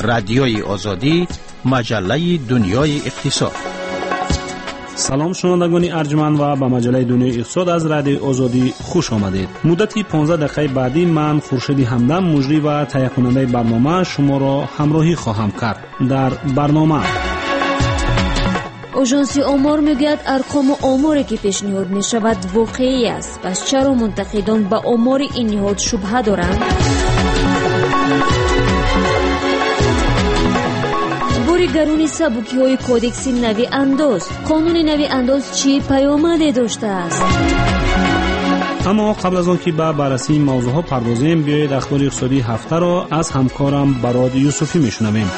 رادیوی آزادی، مجله دنیای اقتصاد. سلام شنوندگان ارجمند و به مجله دنیای اقتصاد از رادیوی آزادی خوش آمدید. مدتی 15 دقیقه بعدی من خورشید همدم مجری و تهیه کننده برنامه شما را همراهی خواهم کرد. در برنامه آژانس آمار میگوید ارقام آماری که پیشنهاد می شود واقعی است. پس چرا منتقدان به آمار این نهاد شبهه دارند؟ باری گرون سبوکی های کودکس نوی انداز. قانون نوی انداز چی پیامدی داشته است؟ اما قبل از آن که به بررسی موضوع ها پردازیم، بیایید اخبار اقتصادی هفته را از همکارم براد یوسفی میشنویم.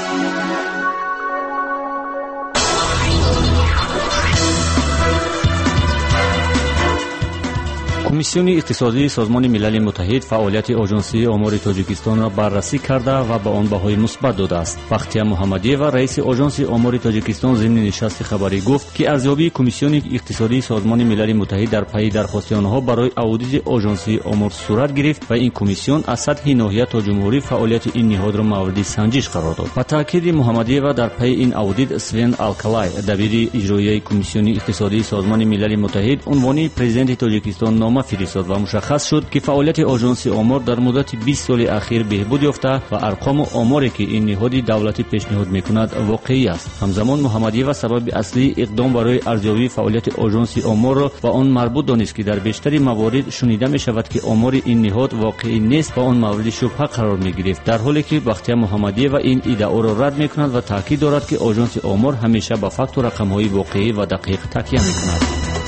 کمیسیون اقتصادی سازمان ملل متحد فعالیت آژانسی آمار تاجیکستان را بررسی کرده و به آن بهای مثبت داده است. بختیار محمدیه و رئیس آژانس آمار تاجیکستان ضمن نشست خبری گفت که ارزیابی کمیسیون اقتصادی سازمان ملل متحد در پی درخواست آنها برای اودیت آژانسی آمار صورت گرفت و این کمیسیون از سطح ناحیه تا جمهوری فعالیت این نهاد را مورد سنجش قرار داد. با تاکید محمدیه و در پی این اودیت سوین آلکالای دبیر اجرایی کمیسیون اقتصادی سازمان ملل متحد عنوان پرزیدنت تاجیکستان فرستاد و مشخص شد که فعالیت آژانس آمار در مدت 20 سال اخیر بهبود یافته و ارقام آماری که این نهاد دولتی پیشنهاد میکند واقعی است. همزمان محمدیه و سبب اصلی اقدام برای ارزیابی فعالیت آژانس آمار را و آن مربوط دانست که در بیشتر موارد شنیده می شود که آمار این نهاد واقعی نیست و آن مورد شبهه قرار می گرفت، در حالی که بختیار محمدیه و این ادعا را رد میکند و تاکید دارد که آژانس آمار همیشه به فکت و رقم‌های واقعی و دقیق تکیه میکند.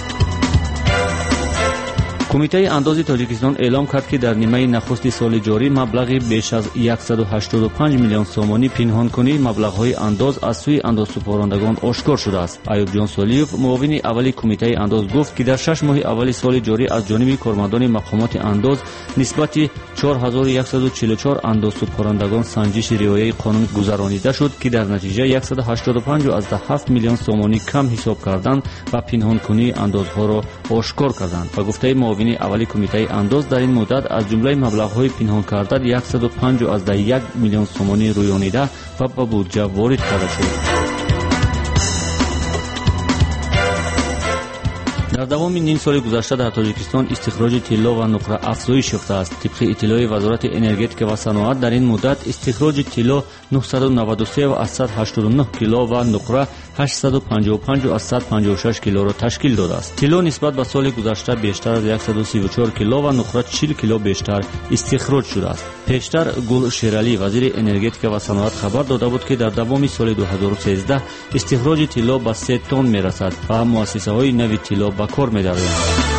کمیته انداز تاجیکستان اعلام کرد که در نیمه نخست سال جاری مبلغ بیش از 185 میلیون سومانی پنهانکنی مبلغ‌های انداز از سوی اندازسپارندگان آشکار شده است. ایوب جان سالیوف معاون اولی کمیته انداز گفت که در 6 ماه اول سال جاری از جانب کارمندان مقامات انداز نسبت 4144 اندازسپارندگان سنجش رعایت قانون گذرانیده شد که در نتیجه 185.7 میلیون سومانی کم حساب کردند و پنهانکنی اندازها را آشکار کردند. و گفته معاون اولی کمیته انداز در این مدت از جمله مبلغ‌های پنهان کرده 105.1 میلیون سومانی رویانیده و به بودجه وارد کرده شد. در دوام نیم سال گذشته در تاجیکستان استخراج طلا و نقره افزایش یافته است. طبق اطلاع وزارت انرژتیک و صنعت در این مدت استخراج طلا 993.89 کیلو و نقره 855.156 کیلو را تشکیل داده است. طلا نسبت به سال گذشته بیشتر از 134 کیلو و نقره 40 کیلو بیشتر استخراج شده است. پیشتر گل شیرالی وزیر انرژتیک و صنعت خبر داده بود که در دوام سال 2013 استخراج طلا به 3 تن میرسد و مؤسسه‌های نوی طلا به کار می‌دارند.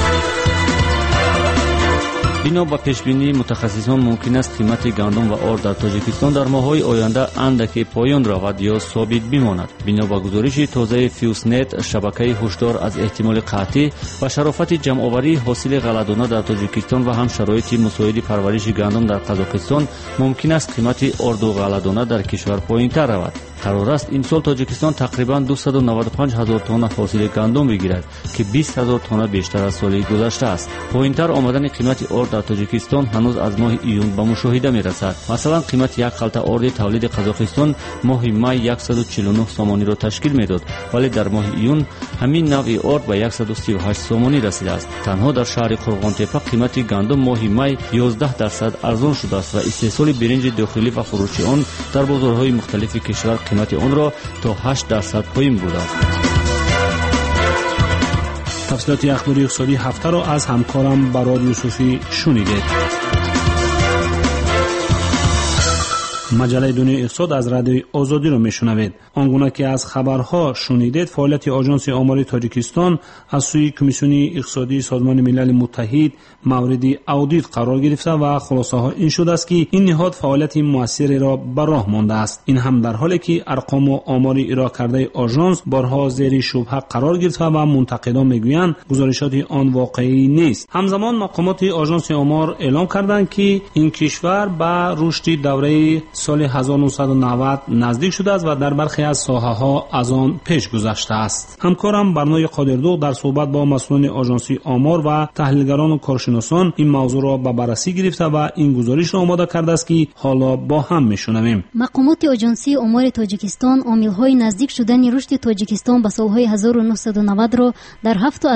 بنا به پیشبینی متخصصان ممکن است قیمت گندم و آرد در تاجیکستان در ماه‌های آینده اندکی پایان رود یا ثابت بماند. بنا به گزارش تازه فیوسنت، شبکه هشدار از احتمال قحطی و شرافت جمع‌آوری حاصل غله‌دانه در تاجیکستان و هم شرایط مساعد پرورش گندم در قزاقستان ممکن است قیمت آرد و غله‌دانه در کشور پایین‌تر رود. قرار است این سال تاجیکستان تقریباً 295,000 تن حاصل گندم بگیرد که 20,000 تن بیشتر از سال گذشته است. پایین‌تر آمدن قیمت آرد در تاجیکستان هنوز از ماه ایون به مشاهده می‌رسد. مثلا قیمت یک خلطه آرد تولید قزاقستان ماه می 149 سومانی را تشکیل می‌داد، ولی در ماه ایون همین نوع آرد به 138 سومانی رسیده است. تنها در شهر قرغانتپه قیمت گندم ماه می 11% ارزان شده است و استحصال برنج داخلی و فروش آن در بازارهای مختلف کشور قیمت آن را تا 8% پایین بوده است. تفصیلات اخباری اقتصادی هفته را از همکارم براد یوسفی شنیدید. مجله دنیای اقتصاد از رادیوی آزادی را میشنوید. آنگونه که از خبرها شنیدید، فعالیت آژانس آمار تاجیکستان از سوی کمیسیون اقتصادی سازمان ملل متحد مورد اودیت قرار گرفته و خلاصه ها این شده است که این نهاد فعالیت موثری را به راه مانده است. این هم در حالی که ارقام و آمار ارائه کرده آژانس بارها زیر شبهه قرار گرفته و منتقدان میگویند گزارشات آن واقعی نیست. همزمان مقامات آژانس آمار اعلام کردند که این کشور با رشد دوره سال 1990 نزدیک شده است و در برخی از ساحه‌ها از آن پیش گذشته است. همکارم برنای قادردوغ در صحبت با مسئولان آژانسی آمار و تحلیلگران و کارشناسان این موضوع را به بررسی گرفته و این گزارش را آماده کرده است که حالا با هم میشنویم. مقامات آژانسی آمار تاجیکستان عامل‌های نزدیک شدن رشد تاجیکستان به سال‌های 1990 را در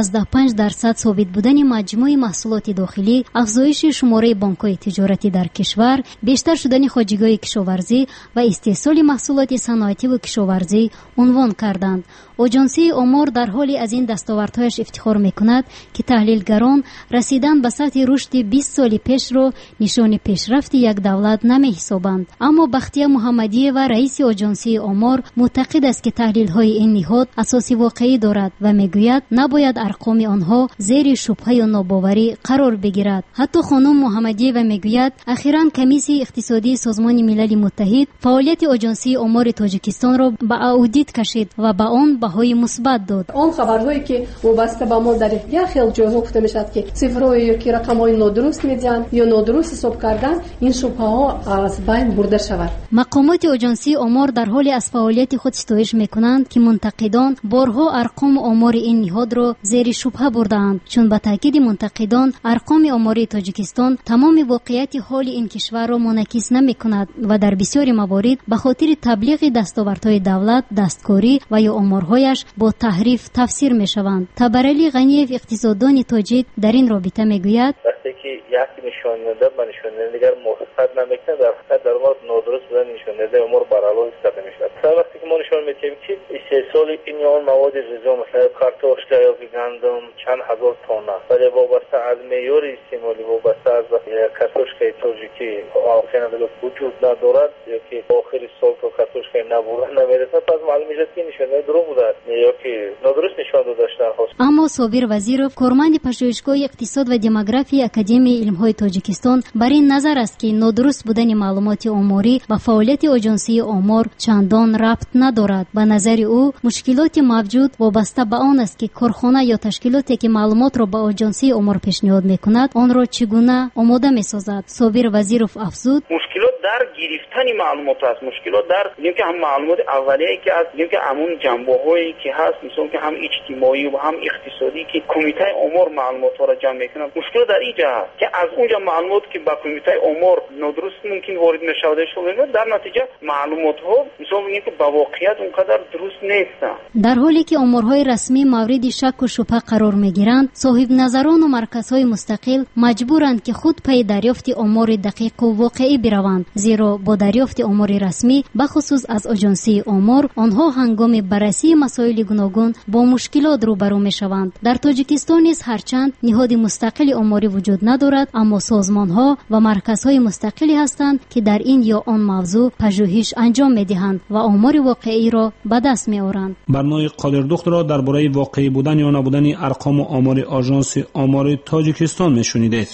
7.5% ثابت بودن مجموع محصولات داخلی، افزایش شماره بانک‌های تجارتی در کشور، بیشتر شدن خواجگی کشاورزی و استحصال محصولات صنعتی و کشاورزی عنوان کردند. آژانسی آمار در حالی از این دستاوردهایش افتخار می‌کند که تحلیلگران رسیدن به سطح رشد 20 سال پیش را نشان پیشرفت یک دولت نمی‌حسابند. اما بختیار محمدی و رئیس آژانسی آمار معتقد است که تحلیل‌های این نهاد اساس واقعی دارد و می‌گوید نباید ارقام آنها زیر شبهه یا ناباوری قرار بگیرد. حتی خانم محمدی و می‌گوید اخیراً کمیسیون اقتصادی سازمان ملل متحد فعالیت آژانسی آمار تاجیکستان را به اودیت کشید و به آن بهای مثبت داد. آن خبرهایی که وابسته به ما در یک خیلی جاها گفته میشد که صفرهای یا که رقم‌های نادرست میدن یا نادرست حساب کردن، این شبهه‌ها از بین برده شود. مقامات آژانسی آمار در حال از فعالیت خود ستایش میکنند که منتقدان بارها ارقام آمار این نهاد را زیر شبهه بردند، چون به تاکید منتقدان ارقام آماری تاجیکستان تمام واقعیت حال این کشور را منعکس نمیکند و در بسیاری موارد به خاطر تبلیغ دستاوردهای دولت دستکاری و یا آمارهایش با تحریف تفسیر میشوند. تبرعلی غنیف اقتصاددان تاجیک در این رابطه میگوید وقتی که یک نشاننده به نشاننده دیگر موافقت نمیکنه، در حقیقت در واقع نادرست بودن نشاننده امور بر علاوه استفاده میشه. وقتی که ما نشان میدیم که استحصال این یا مواد غذا مثل کارتوشکا یا گندم چند هزار تونه، ولی وابسته از معیار استعمالی، وابسته از کارتوشکای تاجیکی آخرین دیگه وجود ندارد یا که آخر سال تو کارتوشکای نبوده نمیرسه، پس معلوم میشه که نشاننده دروغ بوده یا که نادرست نشان داشتن. اما صابر وزیرов کارمند پژوهشگاه اقتصاد و دموگرافی اکادمی علم‌های تاجیکستان بر این نظر است که نادرست بودن معلومات آماری با فعالیت آژانسی آمار چندان ربط ندارد. به نظر او مشکلات موجود وابسته به آن است که کارخانه یا تشکیلاتی که معلومات را به آژانسی آمار پیشنهاد می‌کند آن را چگونه آماده می‌سازد. صابر وزیرов افزود مشکلات در گرفتن معلومات است، مشکلات در اینکه هم معلومات اولیه‌ای که از اینکه همون جنبه‌هایی که هست، مثلا که هم اجتماعی و هم اقتصادی که کمیته آمار معلومات را جمع می‌کنه، مشکل در اینجا است که از اونجا معلومات که با کمیته آمار نادرست ممکن وارد نشوده شده، در نتیجه معلومات ها مثلا میگن که با واقعیت اونقدر درست نیستن. در حالی که آمارهای رسمی مورد شک و شبهه قرار میگیرند، صاحب نظران و مرکزهای مستقل مجبورند که خود پی دریافت آمار دقیق و واقعی بروند، زیرا با دریافت آمار رسمی بخصوص از آژانسی آمار آنها هنگام بررسی مسائل گوناگون با مشکلات روبرو میشوند. در تاجیکستان نیز هرچند نهاد مستقل آماری وجود ندارد، اما سازمان‌ها و مرکزهای مستقلی هستند که در این یا آن موضوع پژوهش انجام می‌دهند و آمار واقعی را به دست می‌آورند. برنامه قادردوغ را درباره واقعی بودن یا نبودن ارقام آمار آژانس آمار تاجیکستان می‌شنیدید.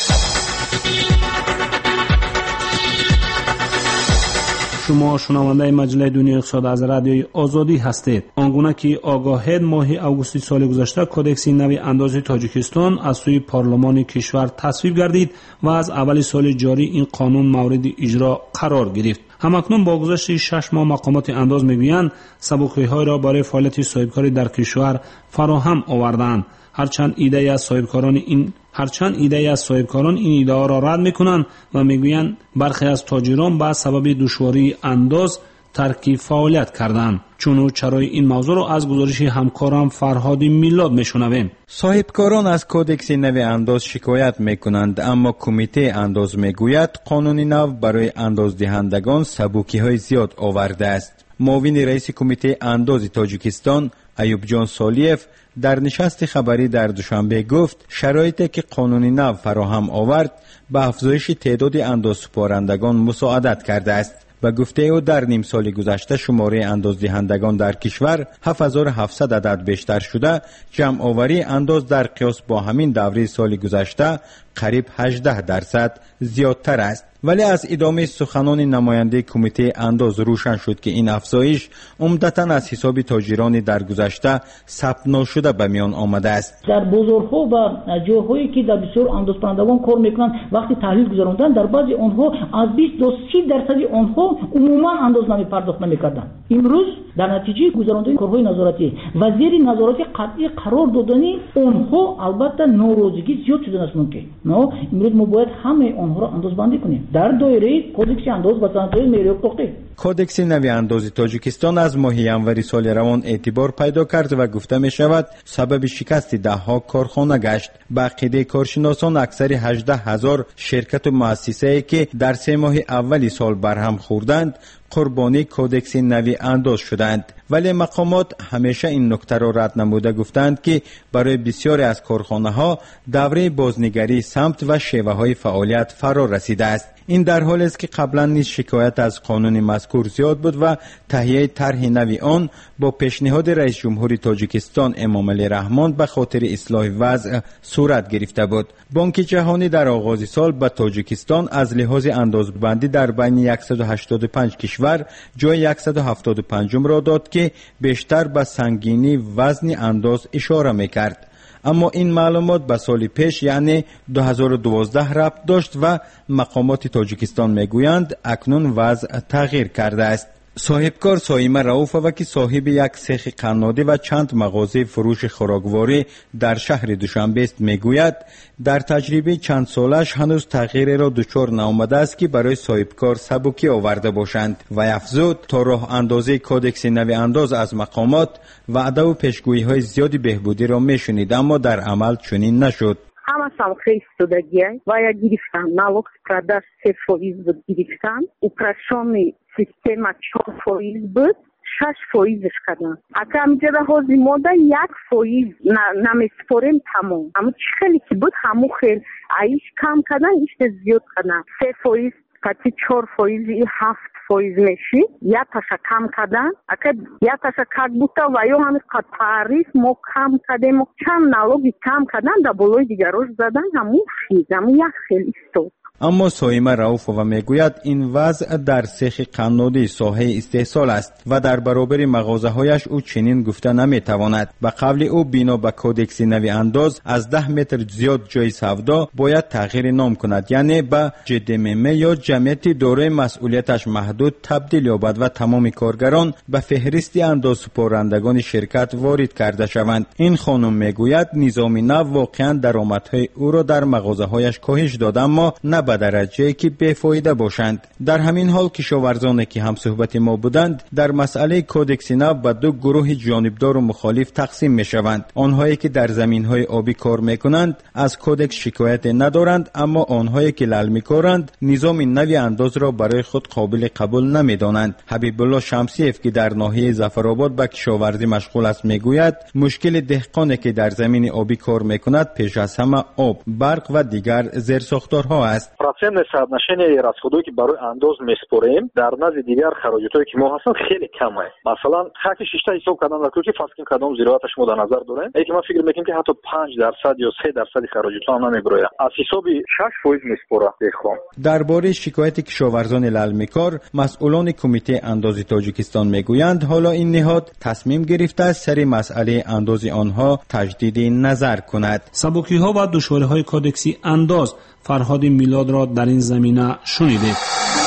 شما شنونده مجله دنیای اقتصاد از رادیوی آزادی هستید. آنگونه که آگاهید ماه اوگوست سال گذشته کدکس نو انداز تاجیکستان از سوی پارلمان کشور تصویب گردید و از اول سال جاری این قانون مورد اجرا قرار گرفت. همکنون با گذشت 6 ماه مقامات انداز میگویند سبکروحی‌ها را برای فعالیت صاحبکاری در کشور فراهم آوردند. هرچند ایده از صاحبکاران این ایده را رد میکنند و میگویند برخی از تاجران به سبب دشواری انداز ترک فعالیت کردند. چون چرای این موضوع را از گزارش همکارم فرهاد میلاد میشنویم. صاحبکاران از کودکس نو انداز شکایت میکنند، اما کمیته انداز میگوید قانون نو برای اندازدهندگان سبوکی‌های زیاد آورده است. معاون رئیس کمیته انداز تاجیکستان ایوب جان سالیف در نشست خبری در دوشنبه گفت شرایطی که قانون نو فراهم آورد به افزایش تعداد اندازسپارندگان مساعدت کرده است. و گفته او در نیم سال گذشته شماره اندازدهندگان در کشور 7700 عدد بیشتر شده، جمع آوری انداز در قیاس با همین دوره سال گذشته قریب 18% زیادتر است. ولی از ادامه سخنان نماینده کمیته انداز روشن شد که این افزایش عمدتاً از حساب تاجران در گذشته ثبت نشده به میان آمده است. در بازارها و جاهایی که در بسیار اندازکنندگان کار میکنند وقتی تحلیل گذراندن در بعضی آنها از 20 تا 30% آنها عموما اندازنامه پرداخت نمیکردند. امروز در نتیجه گذراندن کارهای نظارتی و زیر نظارت قطعی قرار دادن آنها البته ناراضگی زیاد شده است. ممکن امروز ما باید همه آنها را اندازبندی کنیم در دایره کدکس انداز و صنعت‌های معیاری حقوقی. کودکس نوی اندازی تاجیکستان از ماه ینوری سال روان اعتبار پیدا کرد و گفته می شود سبب شکست دهها کارخانه گشت. به عقیده کارشناسان اکثر 18,000 شرکت و مؤسسه‌ای که در 3 ماه اولی سال برهم خوردند قربانی کودکس نوی انداز شدند. ولی مقامات همیشه این نکته را رد نموده گفتند که برای بسیاری از کارخانه ها دوره بازنگری سمت و شیوه های فعالیت فرا رسیده است. این در حالی است که قبلا نیز شکایت از قانون مذکور زیاد بود و تهیه طرح نوی آن با پیشنهاد رئیس جمهور تاجیکستان امام علی رحمان به خاطر اصلاح وضع صورت گرفته بود. بانک جهانی در آغاز سال به تاجیکستان از لحاظ اندازبندی در بین 185 کشور جای 175 را داد که بیشتر به سنگینی وزن انداز اشاره می‌کرد. اما این معلومات به سال پیش یعنی 2012 ربط داشت و مقامات تاجیکستان میگویند اکنون وضع تغییر کرده است. صاحبکار سایمه رؤوفова که صاحب یک سیخ قنادی و چند مغازه فروش خوراکواری در شهر دوشنبه است میگوید در تجربه چند سالش هنوز تغییری را دچار نآمده است که برای صاحبکار سبکی آورده باشند و افزود تا راه اندازی کودکس نوی انداز از مقامات وعده و پیشگویی های زیادی بهبودی را میشنید اما در عمل چنین نشد. Ҳамасам христудагия ва я гирифтам налог с продаж 3% буд гирифтам упрощённый система 4% буд 6% кардам ака амиҷода ҳозир мода 1% намеспорем тамом аммо чӣ хеле ки буд ҳамон хел аиш кам кардан иште зиёд кардан 3% кати 4% 7% мешид яташа кам кардан ака яташа как будто ва ё ҳамин қад тариф мо кам кардем чанд налоги кам кардан дар болои дигарош задан ҳамон шид ҳамон як хел истод. اما سایمه رؤوفова میگوید این وضع در سیخ قنادی ساحه استحصال است و در برابر مغازه‌هایش او چنین گفته نمیتواند. به قول او بنا به کودکس نوی انداز از 10 متر زیاد جای سودا باید تغییر نام کند یعنی به JDMM یا جمعیت دارای مسئولیتش محدود تبدیل یابد و تمام کارگران به فهرست اندازسپارندگان شرکت وارد کرده شوند. این خانم میگوید نظام نو واقعا درآمدهای او را در مغازه‌هایش کاهش داد اما نه به درجه‌ای که بی‌فایده باشند. در همین حال کشاورزانی که هم صحبت ما بودند در مسئله کودکس نو به دو گروه جانبدار و مخالف تقسیم می‌شوند. آنهایی که در زمین‌های آبی کار می‌کنند از کودکس شکایت ندارند اما آنهایی که لل می‌کارند نظام نوی انداز را برای خود قابل قبول نمی‌دانند. حبیب الله شمسیف که در ناحیه ظفرآباد به کشاورزی مشغول است میگوید مشکل دهقانی که در زمین آبی کار می‌کند پیش از همه آب، برق و دیگر زیرساختارها است. процентное соотношение расходов ки барои андоз меспорем дар назди дигар хароҷотое ки мо ҳастанд хеле кам аст. Масалан хаки шишта ҳисоб кардан дар ки фарз кунед кадом зироаташ мо дар назар дорем лекин ман фикр мекунам ки ҳатто 5% ё 3% хароҷотҳо намебирояд. аз ҳисоби 6% меспорад деҳқон. درباره شکایت کشاورزان للمیکار مسئولان کمیته اندازی تاجیکستان میگویند حالا این نهاد تصمیم گرفته است سر مسئله اندازی آنها تجدید نظر کند. سبکی‌ها و دشواری‌های کودکسی انداز فرهاد میلاد را در این زمینه شنیدید.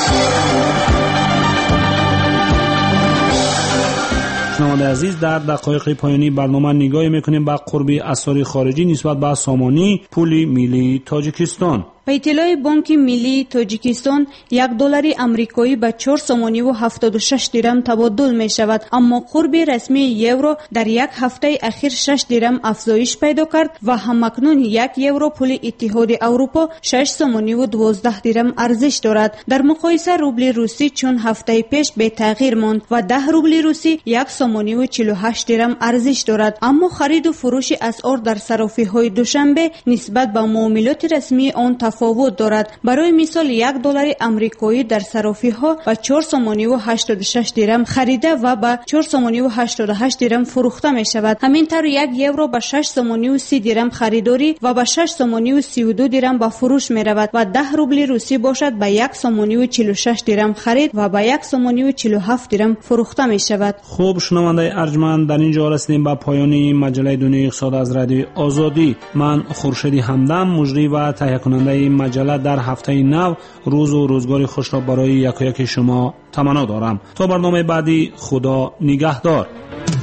شنونده عزیز در دقایق پایانی برنامه نگاهی میکنیم به قرب اسعار خارجی نسبت به سامانی پول ملی تاجیکستان. به اطلاع بانک ملی تاجیکستان $1 آمریکایی به 4.76 درم تبادل می شود اما قرب رسمی یورو در یک هفته اخیر 6 درم افزایش پیدا کرد و همکنون 1 یورو پول اتحاد اروپا 6.12 درم ارزش دارد. در مقایسه روبل روسی چون هفته پیش به تغییر ماند و 10 روبل روسی 1.48 درم ارزش دارد اما خرید و فروش اسعار در صرافی‌های دوشنبه نسبت به معاملات رسمی آن تفاوت دارد. برای مثال $1 امریکایی در صرافی‌ها به 4 سومانی و 86 درم خریده و به 4 سومانی و 88 درم فروخته می شود. همینطور 1 یورو به 6 سومانی و 30 درم خریداری و به 6 سومانی و 32 درم به فروش می رود و 10 روبل روسی باشد به 1 سومانی و 46 درم خرید و به 1 سومانی و 47 درم فروخته می شود. خوب شنونده ارجمند، در اینجا رسیدیم به پایان مجله دنیای اقتصاد از رادیو آزادی. من خورشید همدم، مجری و تهیه کننده مجله، در هفته نو روز و روزگار خوش را برای یک شما تمنا دارم. تا برنامه بعدی، خدا نگهدار.